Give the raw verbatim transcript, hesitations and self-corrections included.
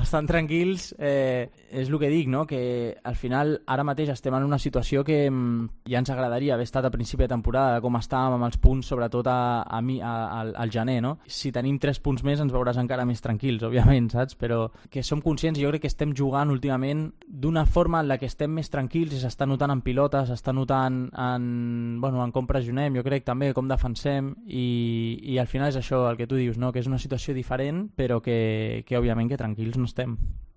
bastant tranquils. Eh, és el que dic, no? Que al final ara mateix estem en una situació que mm, ja ens agradaria haver estat a principi de temporada, com estàvem amb els punts, sobretot a, a mi, a, a, al gener, no? Si tenim tres punts més ens veuràs encara més tranquils, òbviament, saps? Però que som conscients, jo crec que estem jugant últimament d'una forma en la que estem més tranquils i s'està notant en pilota, s'està notant en, bueno, en com pressionem, jo crec també com defensem i, i al final és això el que tu dius, no? Que és una situació diferent però que, que òbviament que tranquils no estem.